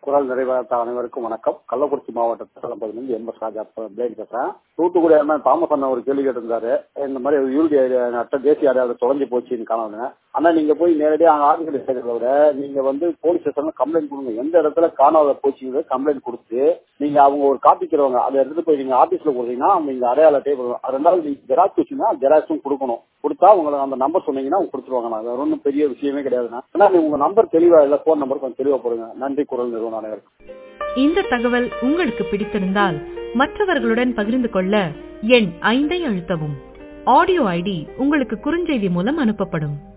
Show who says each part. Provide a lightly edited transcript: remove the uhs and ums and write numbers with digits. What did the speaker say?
Speaker 1: குரல் நிறைவேற்ற அனைவருக்கும் வணக்கம். கள்ளக்குறிச்சி மாவட்டத்தில் எம்.எஸ். ராஜா பேசுறேன். தூத்துக்குடி அண்ணன் தாமஸ் அண்ணன் ஒரு கேள்வி கேட்டிருந்தாரு. இந்த மாதிரி யூடி அட்டை தேசிய அடையாள தொலைஞ்சு போச்சுன்னு காணாதுங்க. ஆனா நீங்க போய் நேரடியாக அங்க ஆபீஸ்ல சேர்க்கிறத விட நீங்க போலீஸ் ஸ்டேஷன்ல கம்ப்ளைண்ட் கொடுங்க. எந்த இடத்துல காணாத போச்சுங்கிறது கம்ப்ளைண்ட் கொடுத்து நீங்க அவங்க ஒரு காப்பிக்கிறவங்க அதை எடுத்துட்டு போய் நீங்க ஆபீஸ்ல கொடுத்தீங்கன்னா நீங்க அடையாள அட்டையை கொடுக்கணும். ரெண்டாவது நீங்க ஜெராக்ஸ் வச்சுன்னா ஜெராக்ஸும் கொடுக்கணும். கொடுத்தா உங்களுக்கு அந்த நம்பர் சொன்னீங்கன்னா அவங்க கொடுத்துருவாங்க. அது ஒன்றும் பெரிய விஷயமே கிடையாதுண்ணா. ஏன்னா உங்க நம்பர் தெளிவா இல்லை, போன் நம்பர் கொஞ்சம் தெளிவா போடுங்க. நன்றி. குரல் நிறுவனம் அனைவருக்கும்.
Speaker 2: இந்த தகவல் உங்களுக்கு பிடித்திருந்தால் மற்றவர்களுடன் பகிர்ந்து கொள்ள எண் 5 அழுத்தவும். ஆடியோ ஐடி உங்களுக்கு குறுஞ்செய்தி மூலம் அனுப்பப்படும்.